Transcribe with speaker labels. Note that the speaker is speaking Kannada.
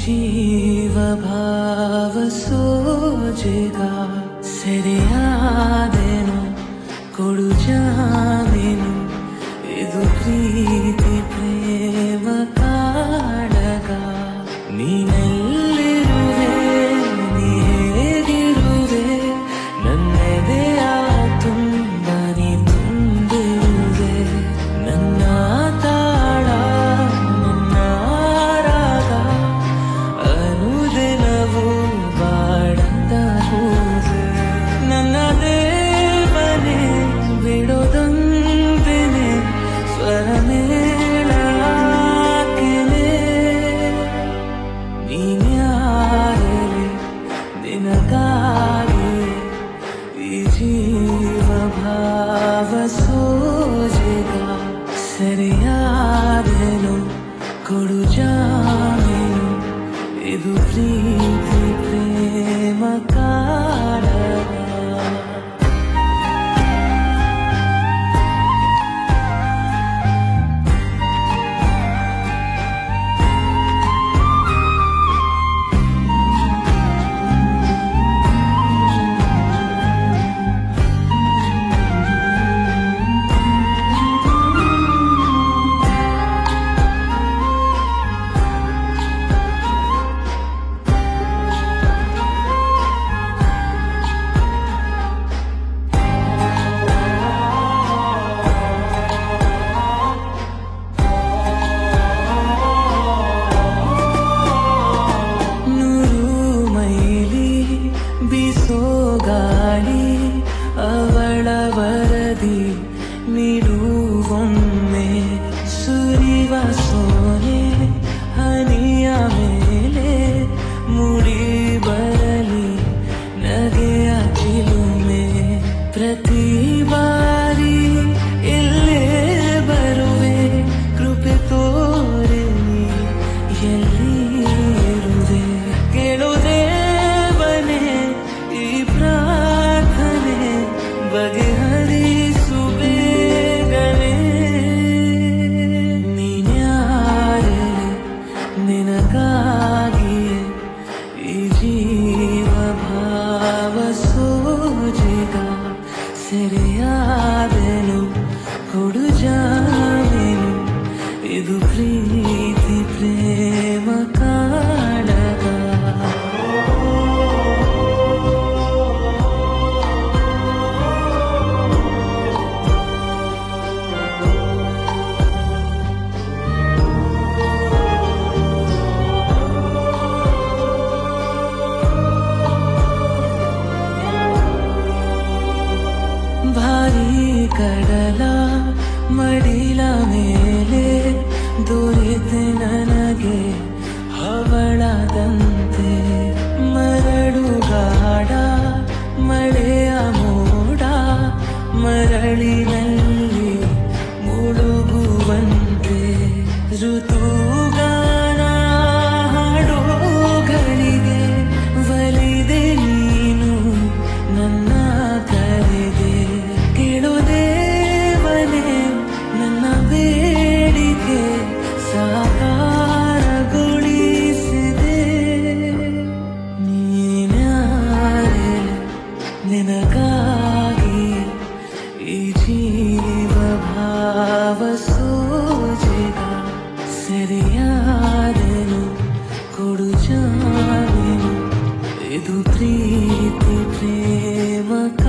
Speaker 1: ಜೀವ ಭಾವ ಸೋಜೆಗ ಸೆರೆಯಾದೆನು ಕೊಡು ಜಾಮೀನು ಇದು ಪ್ರೀತಿ ಪ್ರೇಮ ಕಾಡಗ ನೀನೆಲ್ಲಿರುವೆ ನೀ ಹೇಗಿರುವೆ ನನ್ನೆದೆಯ ತುಂಬ ನೀ ತುಂಬಿರುವೆ ನನ್ನ ತಾಳ ನನ್ನ ರಾಗ ಅನುದಿನವೂ ಬಾಡದ ಹೂವೆ ನನ್ನ ದೇವನೇ ಬಿಡೋದಂತೆನೆ ಸ್ವರ ಮೇಳಾಕೆನೆ ನೀನ್ಯಾರೆ ನಿನಗಾಗಿ ಈ ಜೀವ ಭಾವ ಸೋಜಿಗ ಸರಿಯಾದೆನು ಕೊಡು ಜಾಮೀನು ಇದು ಪ್ರೀತಿ ಪ್ರೇಮ ಕಾರಣ ಗಾಳಿ ಅವಳ ವರದಿ ನೀಡುವೊಮ್ಮೆ ಸುರಿವ ಸೋನೆ ಹನಿಯ ಮೇಲೆ ಮುಡಿ ಬರಲಿ ನಗೆಯ ಚಿಲುಮೆ ಪ್ರತಿ ಬಾರಿ ಇಲ್ಲೇ ಬರುವೆ ಕೃಪೆ ತೋರೆ ಎಲ್ಲಿ ಇರುವೆ ಕೇಳುವುದೇ ಬಗೆಹರಿಸುಬೇಗನೆ ನೀನ್ಯಾರೆ ನಿನಗಾಗಿ ಈ ಜೀವ ಭಾವ ಸೋಜಿಗ ಸೆರೆಯಾದೆನು ಕೊಡು ಜಾಮೀನು ಇದು ಪ್ರೀತಿ ಪ್ರೇಮ ಕಾಡಗ ಭಾರೀ ಕಡಲ ಮಡಿಲ ಮೇಲೆ ದೊರೆತೆ ನನಗೆ ಹವಳದಂತೆ ಮರಳುಗಾಡ ಮಳೆಯ ಮೋಡ ಮರಳಿನಲ್ಲಿ ಮುಳುಗುವಂತೆ ಋತುಗಾನ ಹಾಡೋಗಳಿಗೆ ಒಲಿದೆ ನೀನು ನನ್ನ ಕರೆಗೆ ಕೇಳುವುದೇವನೇ ನನ್ನ ಬೇಡಿಕೆ ಸಾಕಾರಗೊಳಿಸಿದೆ ನೀನ್ಯಾರೆ ನಿನಗಾಗಿ ಈ ಜೀವ ಭಾವ ಸೋಜಿಗ ಸರಿಯಾದೆನು ಕೊಡು ಜಾಮೀನು ಇದು ಪ್ರೀತಿ ಪ್ರೇಮ